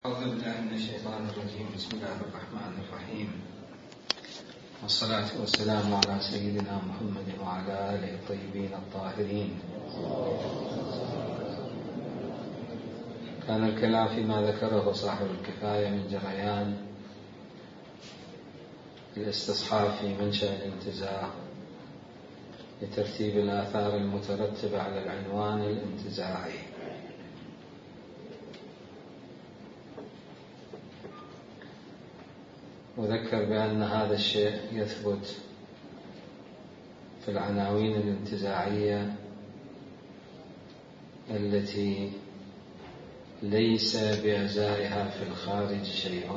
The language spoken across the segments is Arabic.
أعوذ بالله من الشيطان الرجيم. بسم الله الرحمن الرحيم، والصلاة والسلام على سيدنا محمد وعلى آله الطيبين الطاهرين. كان الكلام فيما ذكره صاحب الكفاية من جريان الاستصحاب في منشأ الانتزاع لترتيب الآثار المترتبة على العنوان الانتزاعي. وذكر بأن هذا الشيء يثبت في العناوين الانتزاعية التي ليس بأجزائها في الخارج شيء،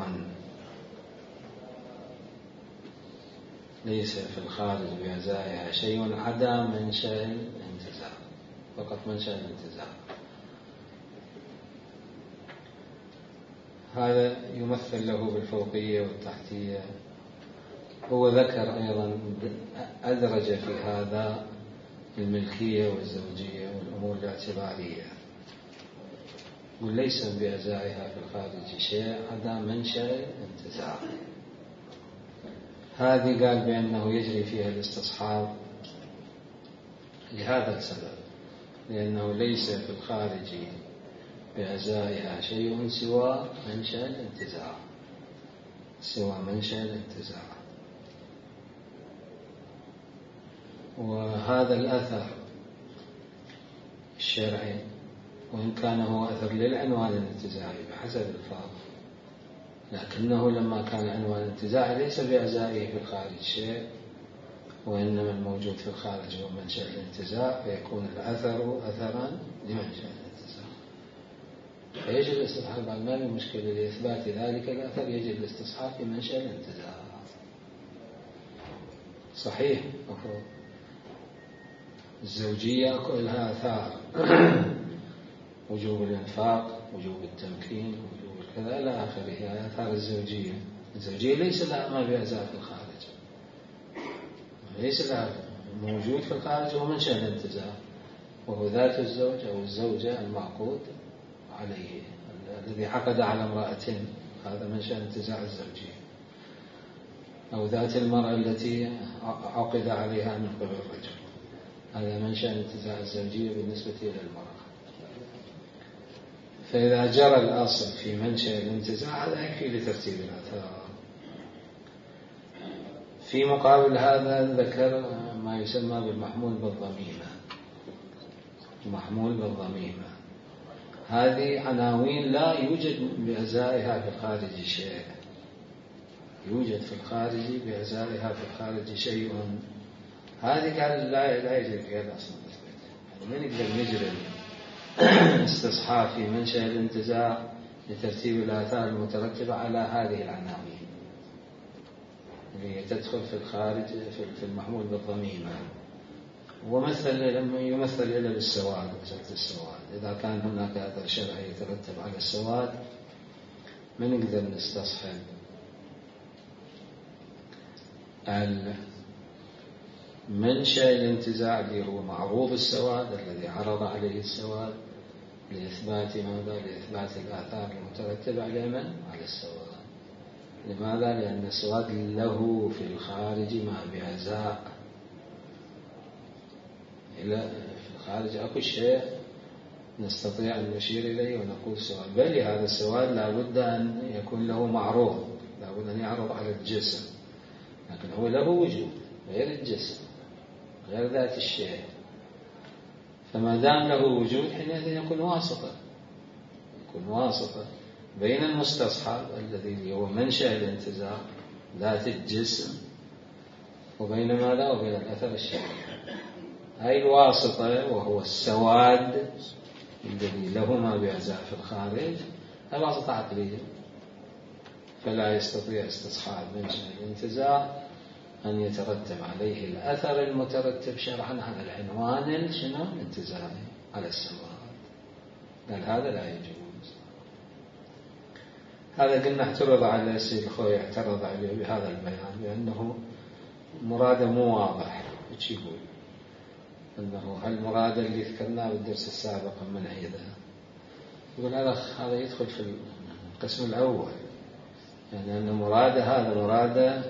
ليس في الخارج بأجزائها شيء عدا منشأ الانتزاع، فقط منشأ الانتزاع. هذا يمثل له بالفوقية والتحتية. هو ذكر أيضا أدرج في هذا الملكية والزوجية والأمور الاعتبارية، وليس بأجزائها في الخارج شيء عدا منشأ الانتزاع. هذه قال بأنه يجري فيها الاستصحاب لهذا السبب، لأنه ليس في الخارج بأجزائها شيء سوى منشأ الانتزاع، سوى منشأ الانتزاع. وهذا الأثر الشرعي، وإن كان هو أثر للعنوان الانتزاعي بحسب الفاظ، لكنه لما كان العنوان الانتزاعي ليس بأجزائه في الخارج شيء، وإنما الموجود في الخارج هو منشأ الانتزاع، فيكون الأثر أثرا لمنشأ الانتزاع. فيجب الاستصحاب، ما في مشكلة لإثبات ذلك الأثر، يجب الاستصحاب في منشأ الانتزاع. صحيح، مفروض الزوجية كلها آثار وجوب الإنفاق، وجوب التمكين، وجوب الكذا إلى آخره، آثار الزوجية. الزوجية ليس لها ما بأجزاء في الخارج، ليس لها موجود في الخارج هو منشأ الانتزاع، وهو ذات الزوج أو الزوجة المعقود عليه الذي عقد على امرأة، هذا منشأ انتزاع الزوجية، أو ذات المرأة التي عقد عليها من قبل الرجل، هذا منشأ انتزاع الزوجية بالنسبة إلى المرأة. فإذا جرى الأصل في منشأ الانتزاع هذا يكفي لترتيب الآثار. في مقابل هذا ذكر ما يسمى بالمحمول بالضميمة. محمول بالضميمة هذه عناوين لا يوجد بأجزائها في الخارج شيء، يوجد في الخارج بأجزائها في الخارج شيء. هذه قال لا يجري فيها الأصل المثبت، يعني ما نقدر نجري استصحاب في منشأ الانتزاع لترتيب الآثار المترتبة على هذه العناوين اللي تدخل في الخارج في المحمول بالضميمة. يمثل إلى بالسواد، وزلت السواد. إذا كان هناك أثر شرعي يترتب على السواد ما نقدر نستصحب المنشأ الانتزاع اللي هو معروض السواد الذي عرض عليه السواد لإثبات ماذا؟ لإثبات الآثار المترتبة على من؟ على السواد. لماذا؟ لأن السواد له في الخارج ما بأجزاء، في الخارج أكو شيء نستطيع أن نشير إليه ونقول سواد، بل هذا السواد لابد أن يكون له معروض، لابد أن يعرض على الجسم، لكن هو له وجود غير الجسم، غير ذات الشيء. فما دام له وجود حينئذ يكون واسطة، يكون واسطة بين المستصحب الذي هو منشأ الانتزاع ذات الجسم، وبين ماذا؟ وبين الأثر الشرعي. هاي الواسطة وهو السواد الذي له ما بأجزاء في الخارج، هاي واسطة عقلية، فلا يستطيع استصحاب منشأ الانتزاع أن يترتب عليه الأثر المترتب شرعا على العنوان الانتزاعي على السواد. قال هذا لا يجوز. هذا قلنا اعترض على السيد الخوي، اعترض عليه بهذا البيان بأنه مراده مو واضح. ايش يقول؟ أنه هالمراد اللي ذكرناه بالدرس السابق من عيدها، يقول هذا يدخل القسم الأول، يعني أن مراده هذا مراده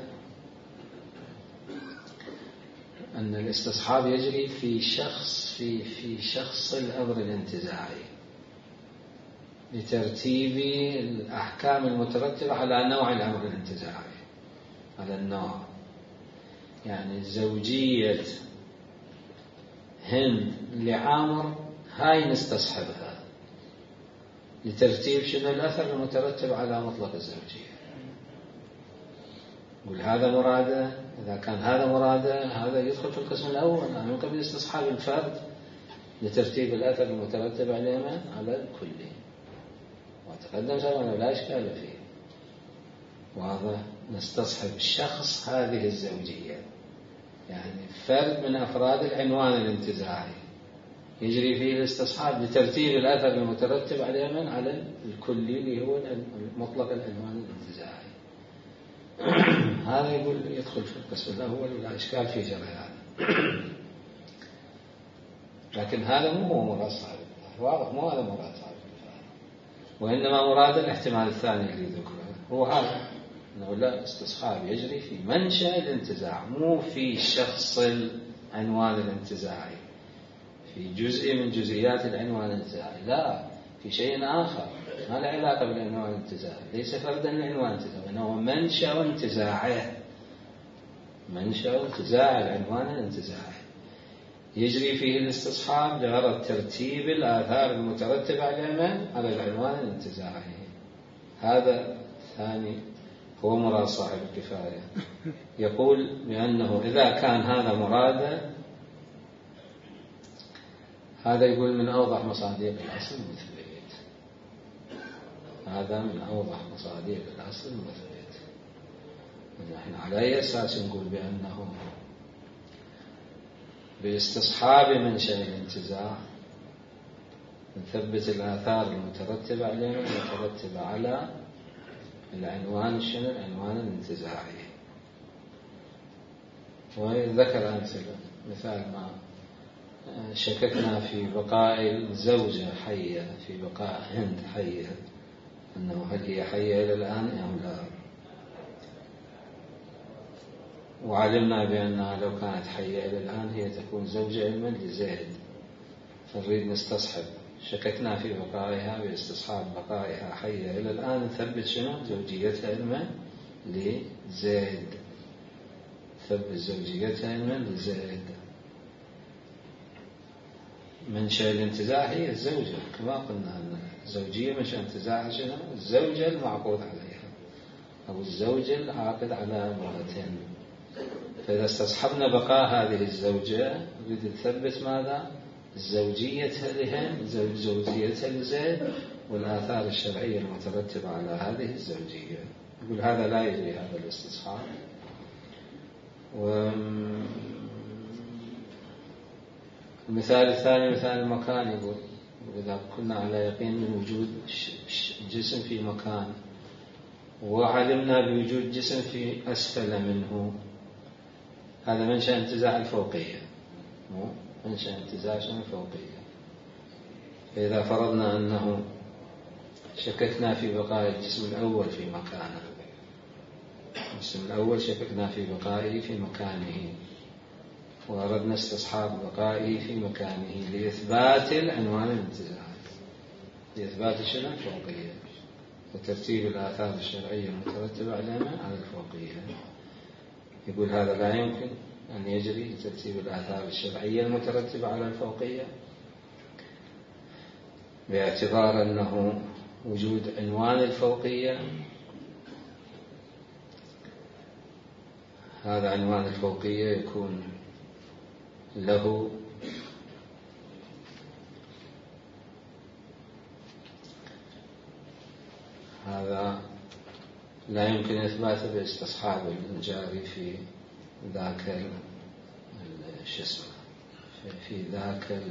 أن الاستصحاب يجري في شخص الأمر الانتزاعي لترتيب الأحكام المترتبة على نوع الأمر الانتزاعي، على النوع. يعني زوجية هند لعامر هاي نستصحبها لترتيب شنو الأثر المترتب على مطلق الزوجية. يقول هذا مراده، إذا كان هذا مراده هذا يدخل في القسم الأول، من قبل استصحاب الفرد لترتيب الأثر المترتب عليه على الكلي، وتقدم زمان لا إشكال فيه. وهذا نستصحب شخص هذه الزوجية، يعني فرد من أفراد العنوان الانتزاعي يجري فيه الاستصحاب لترتيب الأثر المترتب عليه على الكلي اللي هو مطلق العنوان الانتزاعي. هذا يقول يدخل في القسم الأول ولا إشكال في جريان. لكن هذا مو هو مراد صاحب الكفاية، واضح مو هذا مراد صاحب الكفاية، وإنما مراد الاحتمال الثاني اللي ذكره هو هذا، أنه لا استصحاب يجري في منشأ الانتزاع، مو في شخص العنوان الانتزاعي، في جزء من جزئيات العنوان الانتزاعي، لا في شيء آخر ما له علاقة بالعنوان الانتزاعي، ليس فردا للعنوان الانتزاعي، إنه منشأ انتزاعه، منشأ انتزاع العنوان الانتزاعي يجري فيه الاستصحاب لغرض ترتيب الآثار المترتبة على العنوان الانتزاعي. هذا ثاني هو مراد صاحب الكفاية. يقول بأنه إذا كان هذا مراده، هذا يقول من أوضح مصادق الأصل المثبت، هذا من أوضح مصادق الأصل المثبت. نحن على أي أساس نقول بأنه باستصحاب منشأ الانتزاع نثبت الآثار المترتبة عليه المترتبة على العنوان شنو؟ العنوان الانتزاعي. وذكر أمثلة، مثال ما شككنا في بقاء الزوجة حية، في بقاء هند حية، أنه هل هي حية إلى الآن أم لا، وعلمنا بأنها لو كانت حية إلى الآن هي تكون زوجة علما لزيد، فنريد نستصحب، شككنا في بقائها باستصحاب بقائها حية إلى الآن، نثبت شنو؟ زوجيتها علما لزيد، ثبت زوجيتها علما لزيد. منشأ الانتزاع هي الزوجة، كما قلنا أن الزوجية منشأ انتزاعها شنو؟ الزوجة المعقود عليها أو الزوج العاقد على امرأتين. فإذا استصحبنا بقاء هذه الزوجة نريد نثبت ماذا؟ زوجيتها لهم، زوجيتها لزيد، والآثار الشرعية المترتبة على هذه الزوجية. يقول هذا لا يجري هذا الاستصحاب. المثال الثاني مثال المكان، يقول إذا كنا على يقين من وجود جسم في مكان وعلمنا بوجود جسم في أسفل منه، هذا منشأ انتزاع الفوقية، منشأ انتزاع الفوقية. فإذا فرضنا أنه شككنا في بقاء الجسم الأول في مكانه، الجسم الأول شككنا في بقائه في مكانه، وأردنا استصحاب بقائه في مكانه لإثبات العنوان الانتزاعي، لإثبات شنو؟ الفوقية، وترتيب الآثار الشرعية المترتبة على الفوقية. يقول هذا لا يمكن أن يجري لترتيب الآثار الشرعية المترتبة على الفوقية، باعتبار أنه وجود عنوان الفوقية، هذا عنوان الفوقية يكون له هذا لا يمكن إثباته باستصحاب الجاري في ذاك في ذاك،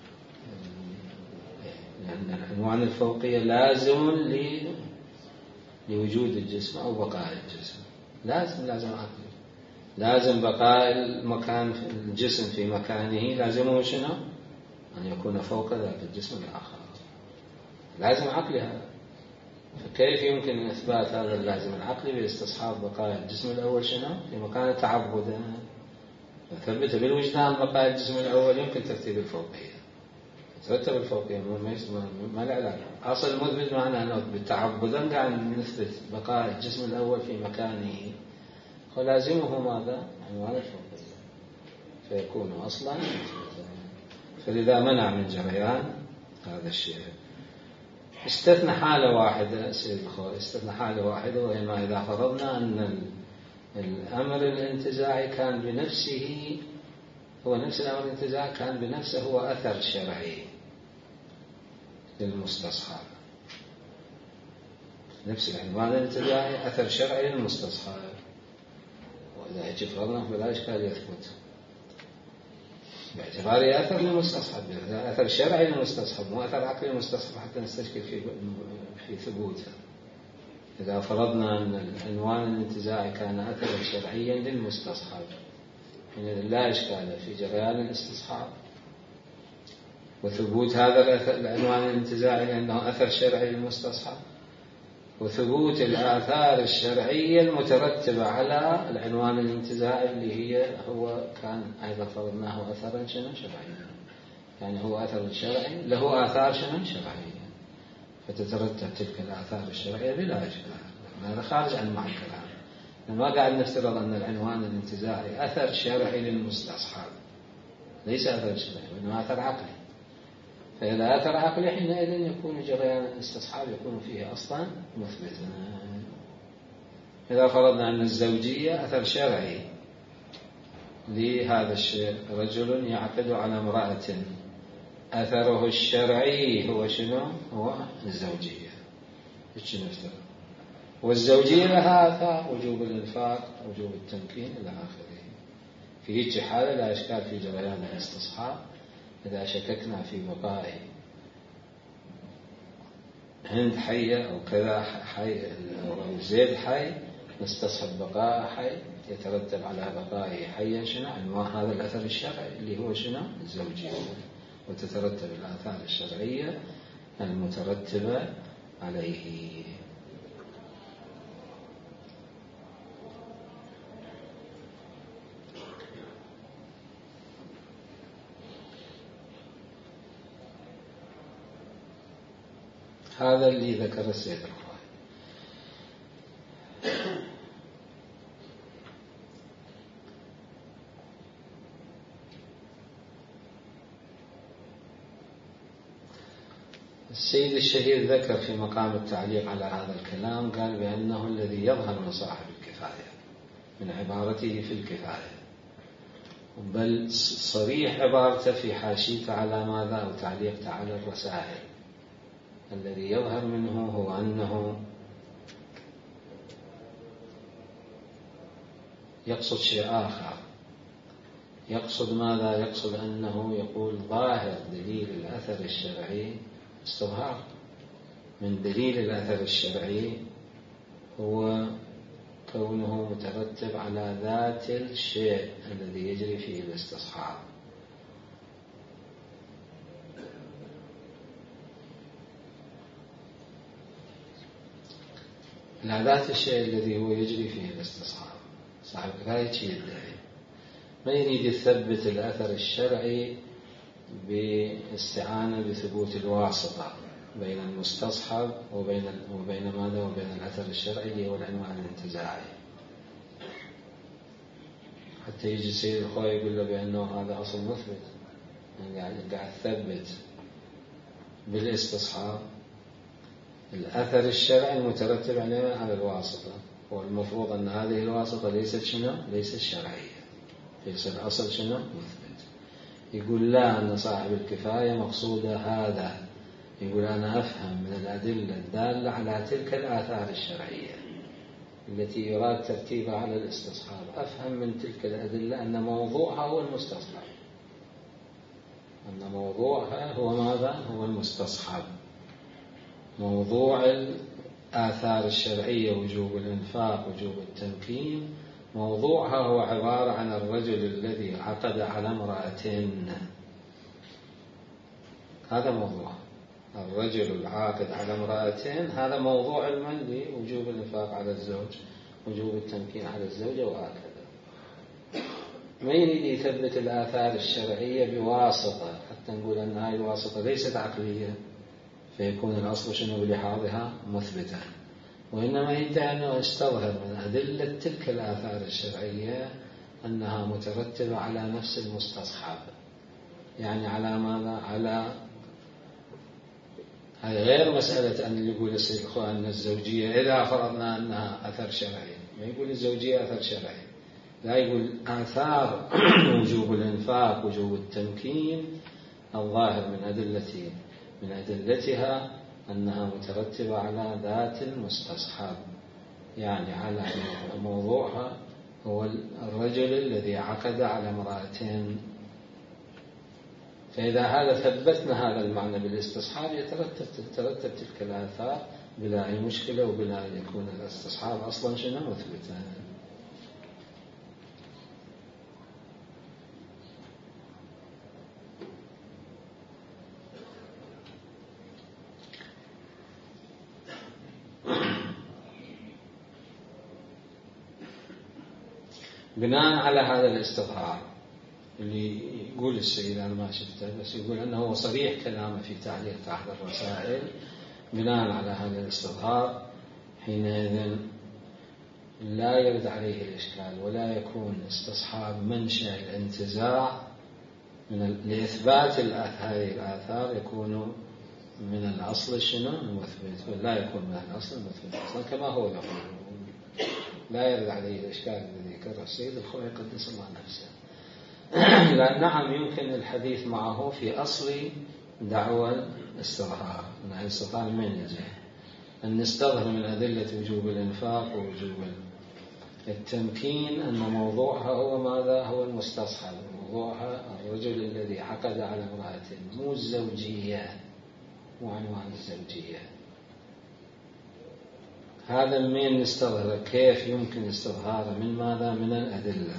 لأن العنوان الفوقية لازم لوجود الجسم أو بقاء الجسم، لازم عقل، لازم بقاء المكان الجسم في مكانه، لازمه شنو؟ أن يكون فوق ذاك الجسم الآخر، لازم عقل هذا. فكيف يمكن إثبات هذا اللازم العقلي باستصحاب بقايا الجسم الأول شنو؟ في مكان تعبدا. ثبت بالوجدان بقايا الجسم الأول يمكن ترتيب الفوقية، ترتب الفوقية ما له علاقة. أصل المثبت معناه أنه بالتعبدا قاعد نثبت بقاء الجسم الأول في مكانه، ولازمه ماذا؟ عنوان الفوقية، فيكون أصلا مثبتا. فلذا منع من جريان هذا الشيء. استثنى حالة واحدة سيد الخوي، استثنى حالة واحدة، وهي ما إذا فرضنا أن الأمر الانتزاعي كان بنفسه هو نفس الأمر الانتزاعي كان بنفسه هو أثر شرعي للمستصحب. نفس العنوان الانتزاعي أثر شرعي للمستصحب، وإذا هيك فرضنا فلا إشكال يثبت باعتباره أثر للمستصحب، أثر شرعي للمستصحب مو أثر عقلي للمستصحب حتى نستشكل في ثبوته. إذا فرضنا أن العنوان الانتزاعي كان أثرا شرعيا للمستصحب لا إشكال في جريان الاستصحاب وثبوت هذا العنوان الانتزاعي لأنه أثر شرعي للمستصحب، وثبوت الآثار الشرعية المترتبة على العنوان الانتزاعي اللي هو كان أيضا فرضناه أثرا شرعيا، يعني هو أثر شرعي له آثار شرعية، فتترتب تلك الآثار الشرعية بلا إشكال. هذا خارج عن معنى الكلام، ما قاعد نفترض أن العنوان الانتزاعي أثر شرعي للمستصحب، ليس أثر شرعي وإنما أثر عقلي. فإذا أثر عقلي حينئذ يكون جريان الاستصحاب يكون فيه أصلا مثبتا. إذا فرضنا أن الزوجية أثر شرعي لهذا الشيء، رجل يعقد على امرأة، أثره الشرعي هو شنو؟ هو الزوجية. إيش نفترض؟ والزوجية لها آثار، وجوب الإنفاق، وجوب التمكين إلى آخره. في هيك حالة لا إشكال في جريان الاستصحاب. إذا شككنا في بقاء هند حية أو كذا حي أو زيد حي، نستصحب بقاء حي يترتب على بقائه حيا شنو؟ هذا الأثر الشرعي اللي هو شنو؟ الزوجية، وتترتب الآثار الشرعية المترتبة عليه. هذا اللي ذكر السيد الخوي. السيد الشهير ذكر في مقام التعليق على هذا الكلام، قال بأنه الذي يظهر من صاحب الكفاية من عبارته في الكفاية، بل صريح عبارته في حاشيته على ماذا أو تعليقته على الرسائل، الذي يظهر منه هو أنه يقصد شيء آخر. يقصد ماذا؟ يقصد أنه يقول ظاهر دليل الأثر الشرعي استظهار من دليل الأثر الشرعي هو كونه مترتب على ذات الشيء الذي يجري فيه الاستصحاب. لا ذات الشيء الذي هو يجري فيه الاستصحاب. صاحب الكفاية يدعي ما يريد يثبت الأثر الشرعي باستعانة بثبوت الواسطة بين المستصحب وبين ماذا؟ وبين الأثر الشرعي اللي هو العنوان الانتزاعي، حتى يجي سيد الخوي يقول له بأنه هذا أصل مثبت، يعني قاعد ثبت بالاستصحاب الأثر الشرعي المترتب على الواسطة، والمفروض أن هذه الواسطة ليست شنو؟ ليست شرعية، فيصير أصل شنو؟ مثبت. يقول لا، أن صاحب الكفاية مقصوده هذا، يقول أنا أفهم من الأدلة الدالة على تلك الآثار الشرعية التي يراد ترتيبها على الاستصحاب، أفهم من تلك الأدلة أن موضوعها هو المستصحب، أن موضوعها هو ماذا؟ هو المستصحب. موضوع الآثار الشرعية وجوب الإنفاق وجوب التمكين موضوعها هو عبارة عن الرجل الذي عقد على امرأة، هذا موضوع. الرجل العاقد على امرأتين هذا موضوع علما لوجوب الإنفاق على الزوج، وجوب التمكين على الزوجة وهكذا. ما يريد يثبت الآثار الشرعية بواسطة حتى نقول أن هذه الواسطة ليست عقلية فيكون الأصل شنو بلحاظها مثبتا، وإنما يدعي أنه يستظهر من أدلة تلك الآثار الشرعية أنها مترتبة على نفس المستصحب. يعني على ماذا؟ على هذه غير مسألة أن يقول الإخوان أن الزوجية إذا فرضنا أنها أثر شرعي، ما يقول الزوجية أثر شرعي، لا يقول آثار وجوب الإنفاق وجوب التمكين الظاهر من أدلتها أنها مترتبة على ذات المستصحب، يعني على موضوعها هو الرجل الذي عقد على امرأتين. فإذا هذا ثبتنا هذا المعنى بالاستصحاب يترتب تلك الآثار بلا أي مشكلة وبلا أن يكون الاستصحاب أصلا شنو مثبتا. بناء على هذا الاستظهار اللي يقول السيد أنا ما شفته بس يقول أنه صريح كلامه في تعليق تحت الرسائل، بناء على هذا الاستظهار حينئذ لا يرد عليه الإشكال ولا يكون استصحاب منشأ الانتزاع لإثبات هذه الآثار يكون من الأصل شنو المثبت، ولا يكون من الأصل المثبت أصلا كما هو يقول. لا يرد عليه الإشكال الذي ذكره السيد الخوئي قدس الله نفسه. لا نعم يمكن الحديث معه في أصل دعوى الاستظهار، أن الاستظهار من يجي أن نستظهر من أدلة وجوب الإنفاق ووجوب التمكين أن موضوعها هو ماذا؟ هو المستصحب، موضوعها الرجل الذي عقد على امرأة، مو الزوجية، مو عنوان الزوجية. هذا من نستظهر كيف يمكن استظهاره من ماذا؟ من الأدلة.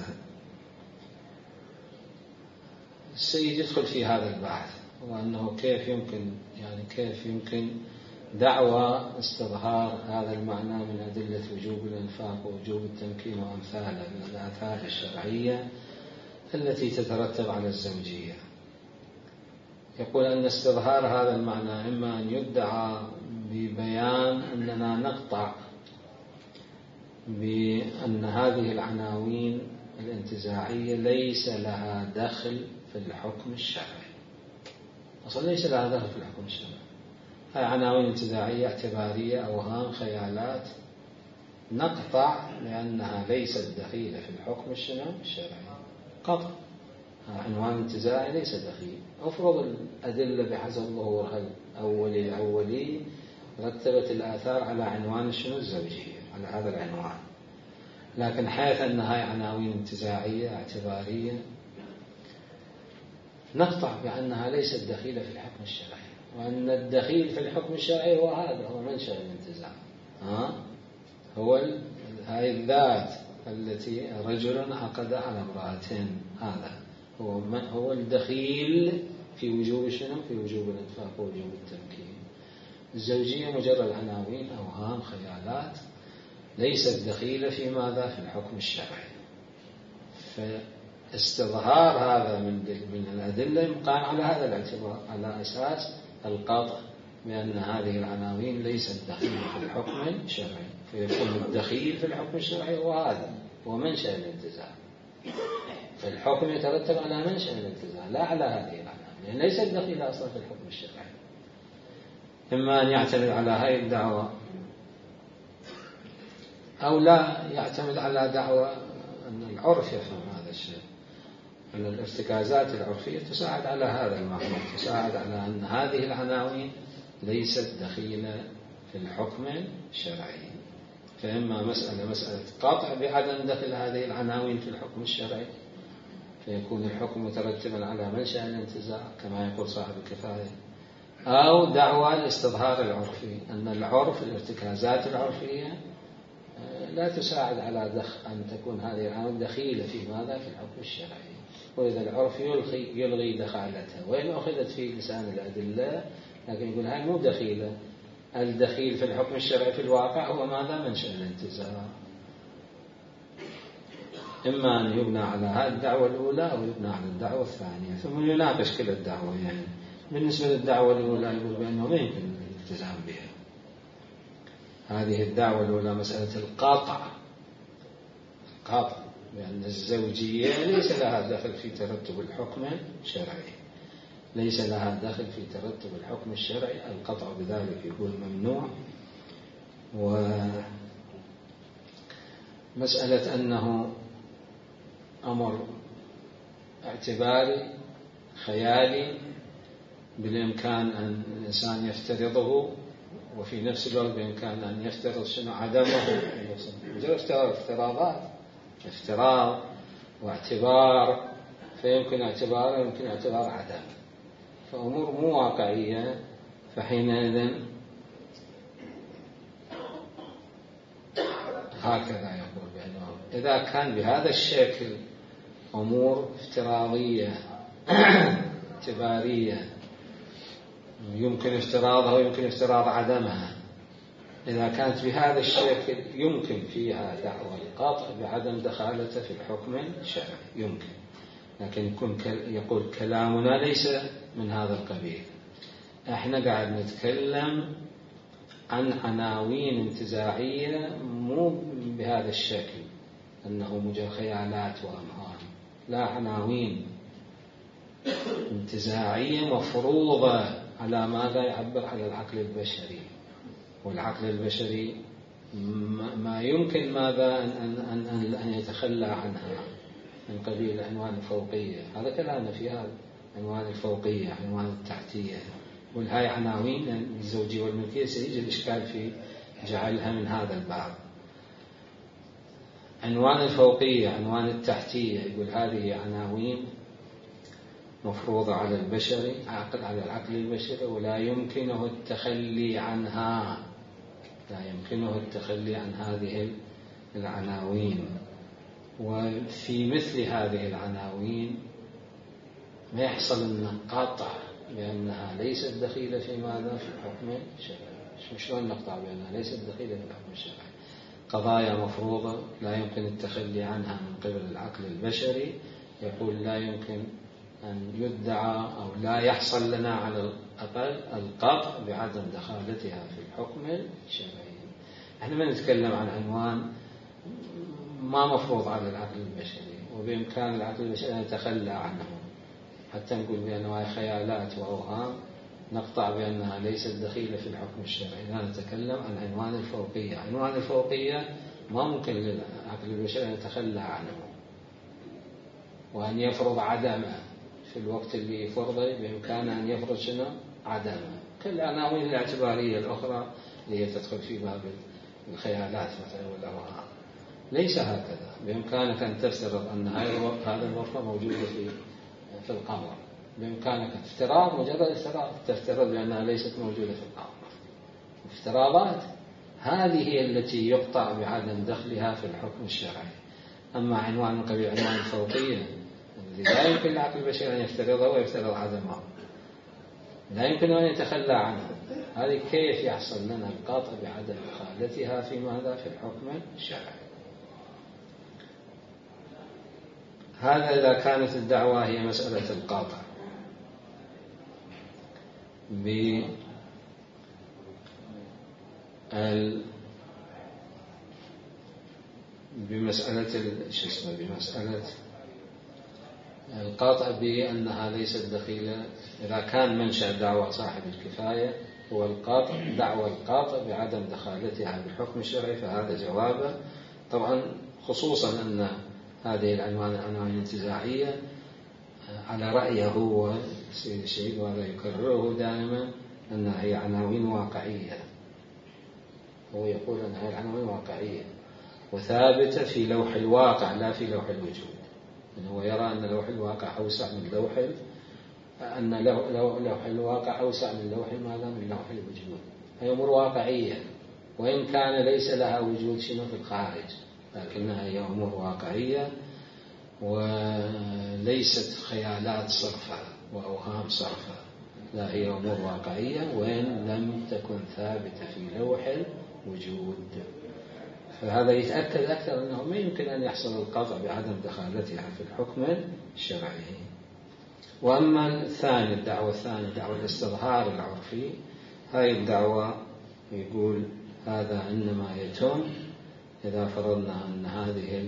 السيد يدخل في هذا البحث وأنه كيف يمكن دعوى استظهار هذا المعنى من أدلة وجوب الإنفاق ووجوب التمكين وأمثاله من الآثار الشرعية التي تترتب على الزوجية. يقول أن استظهار هذا المعنى إما أن يدعى ببيان أننا نقطع بأن هذه العناوين الانتزاعية ليس لها دخل في الحكم الشرعي، أصلا ليس لها دخل في الحكم الشرعي، هاي عناوين انتزاعية اعتبارية أوهام خيالات، نقطع لأنها ليست دخيلة في الحكم الشرعي قطع. عنوان انتزاعي ليس دخيل. أفرض الأدلة بحسب ظهورها الأولي رتبت الآثار على عنوان الزوجية على هذا العنوان، لكن حيث أنها عناوين انتزاعية اعتبارية نقطع بأنها ليست دخيلة في الحكم الشرعي، وأن الدخيل في الحكم الشرعي هو هذا، هو منشأ الانتزاع، هو هاي الذات التي رجل عقد على امرأتين، هذا هو الدخيل في وجوب شنو؟ في وجوب الإنفاق ووجوب التمكين. الزوجية مجرد عناوين أوهام خيالات ليست دخيلة في ماذا؟ في الحكم الشرعي. فاستظهار هذا من الأدلة يقام على هذا الاعتبار، على أساس القطع بأن هذه العناوين ليست دخيلة في الحكم الشرعي، فيكون الدخيل في الحكم الشرعي هو هذا، هو منشأ الانتزاع. فالحكم يترتب على منشأ الانتزاع لا على هذه العناوين، لأن ليست دخيلة أصلا في الحكم الشرعي. إما أن يعتمد على هذه الدعوة أو لا يعتمد على دعوة أن العرف يفهم هذا الشيء، أن الارتكازات العرفية تساعد على هذا المعنى، تساعد على أن هذه العناوين ليست دخيلة في الحكم الشرعي. فإما مسألة قطع بعدم دخل هذه العناوين في الحكم الشرعي فيكون الحكم مترتبا على منشأ الانتزاع كما يقول صاحب الكفاية، أو دعوى الاستظهار العرفي، أن العرف الارتكازات العرفية لا تساعد على أن تكون هذه العناوين دخيلة في ماذا؟ في الحكم الشرعي. وإذا العرف يلغي دخالتها، وإن أخذت في لسان الأدلة لكن يقول هاي مو دخيلة. الدخيل في الحكم الشرعي في الواقع هو ماذا؟ منشأ الانتزاع. إما أن يبنى على هذه الدعوة الأولى أو يبنى على الدعوة الثانية، ثم يناقش كل الدعوة. يعني بالنسبة للدعوة الأولى يقول بأنه ما يمكن الالتزام بها. هذه الدعوة الأولى مسألة القاطع، بأن الزوجية ليس لها دخل في ترتب الحكم الشرعي، ليس لها دخل في ترتب الحكم الشرعي، القطع بذلك يكون ممنوع. ومسألة أنه أمر اعتباري خيالي بالإمكان أن الإنسان يفترضه، وفي نفس الوقت بإمكان أن يفترض شنو عدمه. افتراض واعتبار، فيمكن اعتباره ويمكن اعتبار عدم، فأمور مو واقعية. فحينئذ هكذا يقول بأنه إذا كان بهذا الشكل أمور افتراضية اعتبارية يمكن افتراضها ويمكن افتراض عدمها، إذا كانت بهذا الشكل يمكن فيها دعوى القطع بعدم دخالته في الحكم الشرعي، يمكن. لكن يقول كلامنا ليس من هذا القبيل. احنا قاعد نتكلم عن عناوين انتزاعية مو بهذا الشكل أنه مجرد خيالات وأمهام، لا، عناوين انتزاعية مفروضة على ماذا؟ يعبر على العقل البشري. والعقل البشري ما يمكن ماذا أن يتخلى عنها من قبيل عنوان الفوقية. هذا كلامنا في هذا عنوان الفوقية، عنوان التحتية، والهاي عناوين الزوجية والملكية سيجي الإشكال في جعلها من هذا الباب. عنوان الفوقية، عنوان التحتية، يقول هذه عناوين مفروضة على البشري، على العقل البشري، ولا يمكنه التخلي عنها، لا يمكنه التخلي عن هذه العناوين. وفي مثل هذه العناوين ما يحصل لنا قطع بأنها ليست دخيلة في ماذا؟ في الحكم الشرعي. شلون نقطع بأنها ليست دخيلة في الحكم الشرعي؟ قضايا مفروضة لا يمكن التخلي عنها من قبل العقل البشري، يقول لا يمكن أن يدعى أو لا يحصل لنا على الأقل القطع بعدم دخالتها في الحكم الشرعي. احنا ما نتكلم عن عنوان ما مفروض على العقل البشري وبإمكان العقل البشري أن يتخلى عنه، حتى نقول بأنها خيالات وأوهام نقطع بأنها ليست دخيلة في الحكم الشرعي. لا، نتكلم عن عنوان الفوقية. عنوان الفوقية ما ممكن للعقل البشري أن يتخلى عنه وأن يفرض عدمه في الوقت اللي يفرضه، بإمكانه أن يفرض شنو؟ عدمه. كالعناوين الاعتبارية الأخرى اللي هي تدخل في باب الخيالات مثلا والأوهام، ليس هكذا. بإمكانك أن تفترض أن هذا الغرفة موجودة في القمر، بإمكانك افتراض، مجرد افتراض، تفترض بأنها ليست موجودة في القمر. افتراضات هذه هي التي يقطع بعدم دخلها في الحكم الشرعي. أما عنوان من قبيل عنوان الفوقية الذي لا يمكن للعقل البشري أن يفترضه ويفترض عدمه، لا يمكن أن يتخلى عنه، هذه كيف يحصل لنا القطع بعدم دخالتها في ماذا؟ في الحكم الشرعي. هذا إذا كانت الدعوة هي مسألة القاطع بمسألة بمسألة القاطع بأنها ليست دخيلة. إذا كان منشأ دعوة صاحب الكفاية هو القاطع، دعوة القاطع بعدم دخالتها بالحكم الشرعي، فهذا جوابه. طبعا خصوصا أن هذه العنوان الانتزاعية على رأيه هو سيد الشهيد، وهذا يكرره دائما، أنها هي عناوين واقعية. هو يقول أنها هي عناوين واقعية وثابتة في لوح الواقع لا في لوح الوجود. هو يرى أن لوح الواقع أوسع من لوح الواقع أوسع من لوح ماذا؟ من لوح الوجود. هي أمور واقعية وإن كان ليس لها وجود شنو في الخارج، لكنها هي أمور واقعية وليست خيالات صرفة وأوهام صرفة. لا هي أمور واقعية وإن لم تكن ثابتة في لوح الوجود. فهذا يتأكد أكثر أنه ما يمكن أن يحصل القطع بعدم دخالتها في الحكم الشرعي. وأما الثاني، الدعوة الثانية، دعوة الاستظهار العرفي، هاي الدعوة يقول هذا إنما يتم إذا فرضنا أن هذه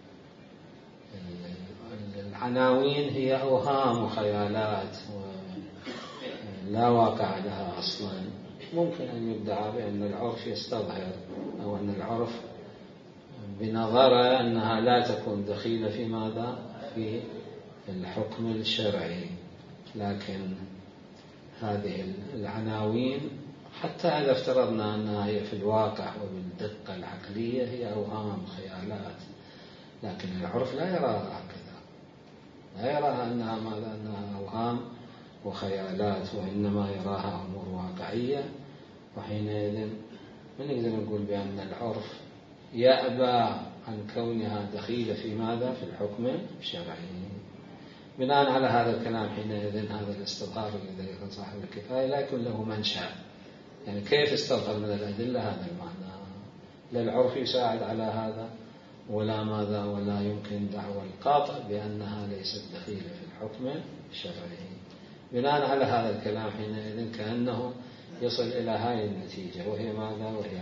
العناوين هي أوهام وخيالات ولا واقع لها أصلا. ممكن أن يدعى بأن العرف يستظهر، أو أن العرف بنظرة أنها لا تكون دخيلة في ماذا؟ في الحكم الشرعي. لكن هذه العناوين حتى إذا افترضنا أنها هي في الواقع وبالدقة العقلية هي أوهام خيالات، لكن العرف لا يراها هكذا، لا يراها أنها ماذا؟ أنها أوهام وخيالات، وإنما يراها أمور واقعية. وحينئذ من نقدر نقول بأن العرف يأبى عن كونها دخيلة في ماذا؟ في الحكم الشرعي. بناء على هذا الكلام حينئذ هذا الاستظهار الذي يكون صاحب الكفاية لا يكون له منشأ. يعني كيف استظهر من الأدلة؟ هذا المعنى. لا العرف يساعد على هذا ولا ماذا، ولا يمكن دعوى القاطع بأنها ليست دخيلة في الحكم الشرعي. بناء على هذا الكلام حينئذ كأنه يصل إلى هذه النتيجة، وهي ماذا؟ وهي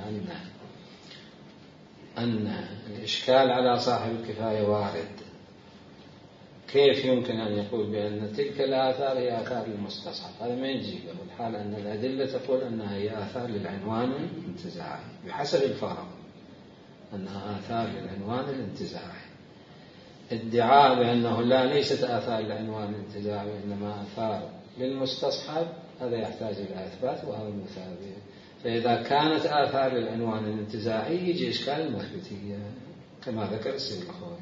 أن الإشكال على صاحب الكفاية وارد. كيف يمكن أن يقول بأن تلك الآثار هي آثار المستصحب؟ هذا ما يجيبه، الحال أن الأدلة تقول أنها هي آثار للعنوان الانتزاعي بحسب الفرض أنها آثار للعنوان الانتزاعي. ادعاء بأنه لا ليست آثار للعنوان الانتزاعي وإنما آثار للمستصحب هذا يحتاج إلى إثبات، وهذا مثابر. فإذا كانت آثار للعنوان الانتزاعي يجي إشكال المثبتية كما ذكر السيد الخوئي.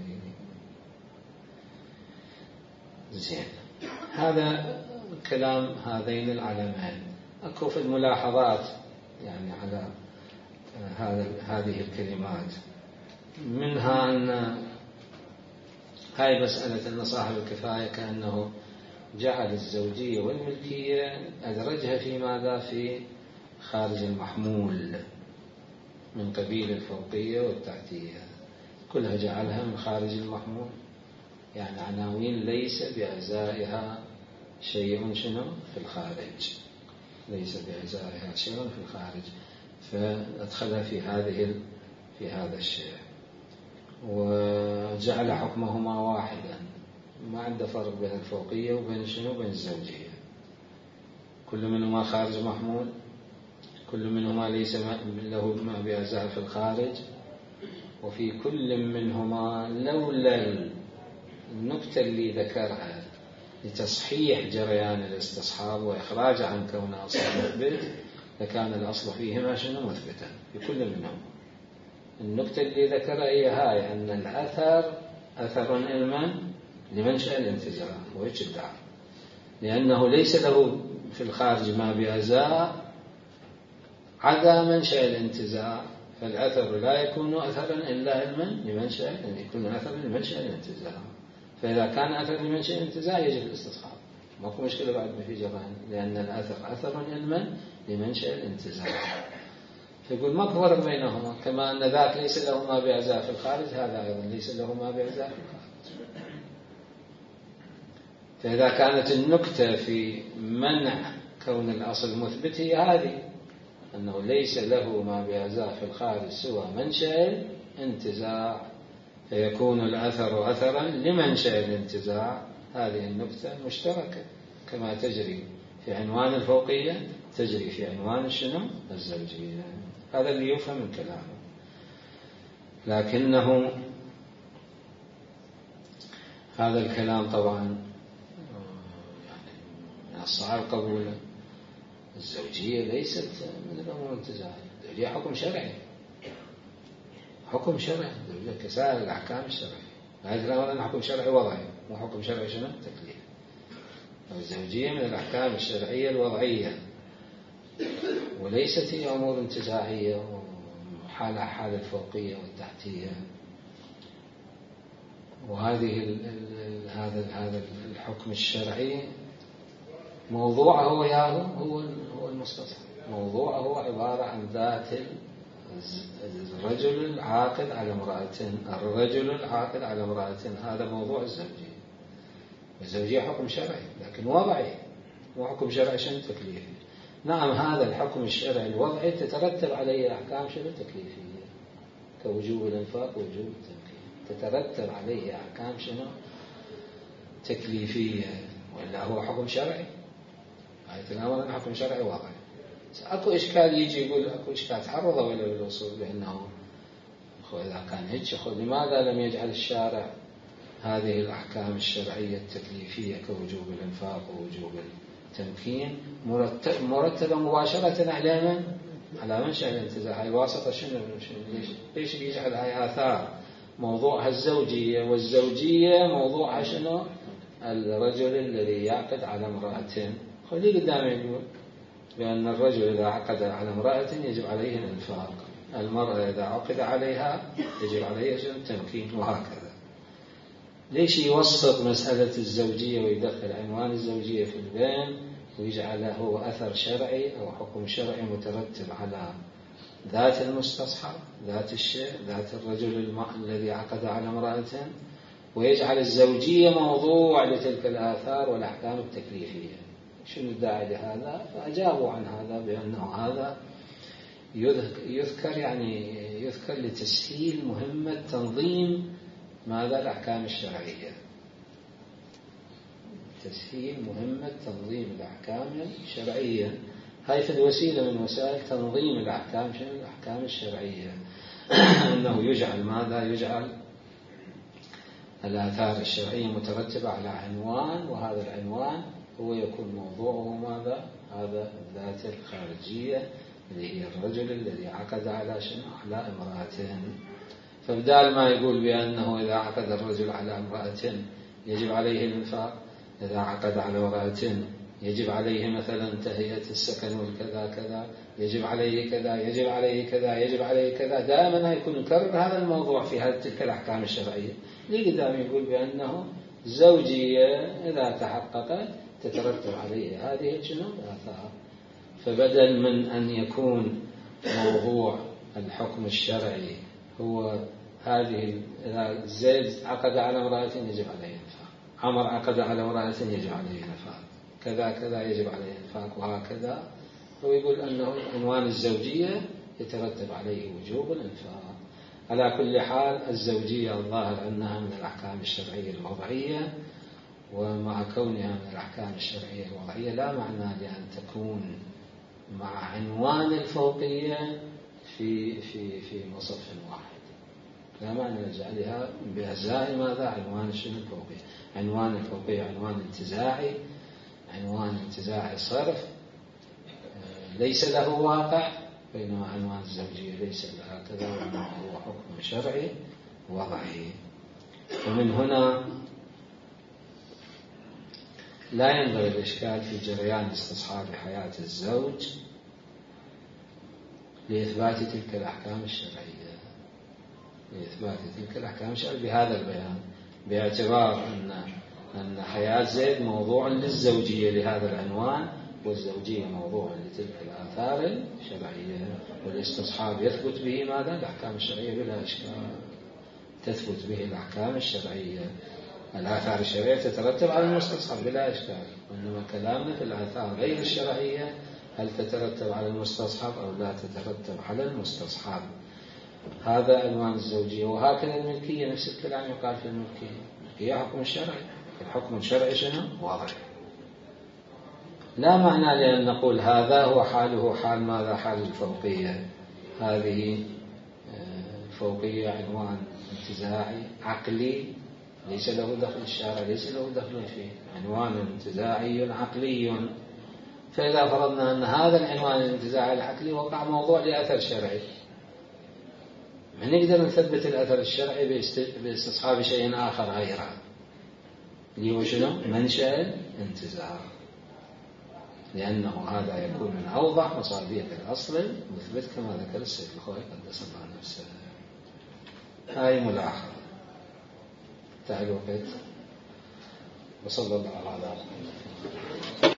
زين، هذا كلام هذين العلمين. أكو في الملاحظات يعني على هذه الكلمات، منها أن هاي مسألة أن صاحب الكفاية كأنه جعل الزوجية والملكية أدرجها في ماذا؟ في خارج المحمول من قبيل الفوقية والتحتية، كلها جعلها من خارج المحمول، يعني عناوين ليس بأجزائها شيء شنو في الخارج، ليس بأجزائها شيء في الخارج، فأدخلها في هذا الشيء، وجعل حكمهما واحدا، ما عنده فرق بين الفوقية وبين شنو؟ بين الزوجية. كل منهما خارج محمول، كل منهما ليس له ما بأجزاء في الخارج، وفي كل منهما لولا النكتة اللي ذكرها لتصحيح جريان الاستصحاب وإخراج عن كونه أصل مثبت لكان الأصل فيهما شنو؟ مثبتا في كل منهما. النكتة اللي ذكرها هي هاي، أن الأثر أثر علما لمنشأ الانتزاع، وهيك الدعوة، لأنه ليس له في الخارج ما بأجزاء عدا منشأ الانتزاع، فالأثر لا يكون أثرا إلا علما لمنشأ، يكون أثرا لمنشأ الانتزاع. فإذا كان أثر لمنشأ الانتزاع يجب الاستصحاب، ماكو مشكلة بعد في جران، لأن الأثر أثر علما لمنشأ الانتزاع. فيقول ماكو فرق بينهما، كما أن ذاك ليس له ما بأجزاء في الخارج هذا أيضا ليس له ما بأجزاء في الخارج. فإذا كانت النكتة في منع كون الأصل مثبت هي هذه، أنه ليس له ما بأجزاء في الخارج سوى منشأ الانتزاع، فيكون الأثر أثرا لمنشأ الانتزاع، هذه النكتة مشتركة كما تجري في عنوان الفوقية تجري في عنوان شنو؟ الزوجية. هذا اللي يفهم من كلامه. لكنه هذا الكلام طبعا يعني من الصعب قبوله. الزوجية ليست من الأمور الانتزاعية، هي حكم شرعي، حكم شرعي كسائر الأحكام الشرعية. هذا الكلام حكم شرعي وضعي، مو حكم شرعي شنو؟ تكليف. الزوجية من الأحكام الشرعية الوضعية، وليست هي أمور انتزاعية وحالة حال الفوقية والتحتية. وهذه هذا الحكم الشرعي موضوعه هو المستصحب. موضوعه عبارة عن ذات الرجل العاقد على امرأة. الرجل العاقد على امرأة هذا موضوع الزوجية. الزوجية حكم شرعي لكن وضعي، وحكم شرعي شنو تكليفي. نعم هذا الحكم الشرعي الوضعي تترتب عليه أحكام شنو تكليفية كوجوب الإنفاق ووجوب التمكين، تترتب عليه أحكام شنو تكليفية، وإلا هو حكم شرعي. آية الأمر حكم شرعي وضعي. أكو إشكال يجي يقول أكو إشكال تعرضوا إلى الوصول بأنه إذا كان هيك لماذا لم يجعل الشارع هذه الأحكام الشرعية التكليفية كوجوب الإنفاق ووجوب التمكين مرتبة مباشرة على منشأ الانتزاع. هاي واسطة شنو ليش بيجعل هاي آثار موضوعها الزوجية، والزوجية موضوعها شنو الرجل الذي يعقد على امرأة. خلي قدامي يقول بأن الرجل إذا عقد على امرأة يجب عليه الإنفاق، المرأة إذا عقد عليها يجب عليها التمكين، وهكذا. ليش يوسط مسألة الزوجية ويدخل عنوان الزوجية في البين ويجعله أثر شرعي أو حكم شرعي مترتب على ذات المستصحب، ذات الشيء، ذات الرجل الذي عقد على امرأة، ويجعل الزوجية موضوع لتلك الآثار والأحكام التكليفية؟ شنو الداعي لهذا؟ فأجابوا عن هذا بأنه هذا يذكر لتسهيل مهمة تنظيم ماذا الأحكام الشرعية، تسهيل مهمة تنظيم الأحكام الشرعية. هاي في الوسيلة من وسائل تنظيم الأحكام الشرعية أنه يجعل ماذا؟ يجعل الآثار الشرعية مترتبة على عنوان، وهذا العنوان هو يكون موضوعه ماذا؟ هذا الذات الخارجية اللي هي الرجل الذي عقد على شنو؟ على امرأة. فبدال ما يقول بأنه إذا عقد الرجل على امرأة يجب عليه الإنفاق، إذا عقد على امرأة يجب عليه مثلا تهيئة السكن والكذا كذا، يجب عليه كذا، يجب عليه كذا، يجب عليه كذا، دائما يكون يكرر هذا الموضوع في هذه تلك الأحكام الشرعية. ليه قدام يقول بأنه زوجية إذا تحققت تترتب عليه هذه شنو الآثار. فبدل من أن يكون موضوع الحكم الشرعي هو هذه إذا زيد عقد على امرأة يجب عليه إنفاق، عمر عقد على امرأة يجب عليه إنفاق، كذا كذا يجب عليه إنفاق، وهكذا. هو يقول أنه عنوان الزوجية يترتب عليه وجوب الإنفاق. على كل حال الزوجية الظاهر أنها من الأحكام الشرعية الوضعية، ومع كونها من الأحكام الشرعية الوضعية لا معنى لأن تكون مع عنوان الفوقية في مصف واحد، لا معنى لجعلها بأجزاء ماذا؟ عنوان شنو الفوقية؟ عنوان الفوقية عنوان انتزاعي، عنوان انتزاعي صرف ليس له واقع، بينما عنوان الزوجية ليس لها كذا، وإنما هو حكم شرعي وضعي. ومن هنا لا ينبغي الإشكال في جريان استصحاب حياة الزوج لإثبات تلك الأحكام الشرعية، لإثبات تلك الأحكام الشرعية بهذا البيان، باعتبار أن حياة زيد موضوع للزوجية لهذا العنوان، والزوجية موضوع لتلك الآثار الشرعية، والاستصحاب يثبت به ماذا؟ الأحكام الشرعية بلا إشكال، تثبت به الأحكام الشرعية. الآثار الشرعية تترتب على المستصحب بلا إشكال، وإنما كلامنا في الآثار غير الشرعية هل تترتب على المستصحب أو لا تترتب على المستصحب. هذا عنوان الزوجية. وهكذا الملكية نفس الكلام يقال في الملكية، هي حكم شرعي، الحكم الشرعي شنو؟ وضعي. لا معنى لأن نقول هذا هو حاله حال ماذا؟ حال الفوقية. هذه فوقية عنوان انتزاعي عقلي ليس له دخل الشارع، ليس له دخل فيه، عنوان انتزاعي عقلي. فإذا فرضنا أن هذا العنوان الانتزاعي العقلي وقع موضوع لأثر شرعي، ما نقدر نثبت الأثر الشرعي باستصحاب شيء آخر غيره اللي هو شنو؟ منشأ الانتزاع، لأنه هذا يكون من أوضح مصادر الأصل المثبت كما ذكر السيد الخوي قدس الله نفسه. هاي ملاحظة تعليقات. وصلى الله على محمد.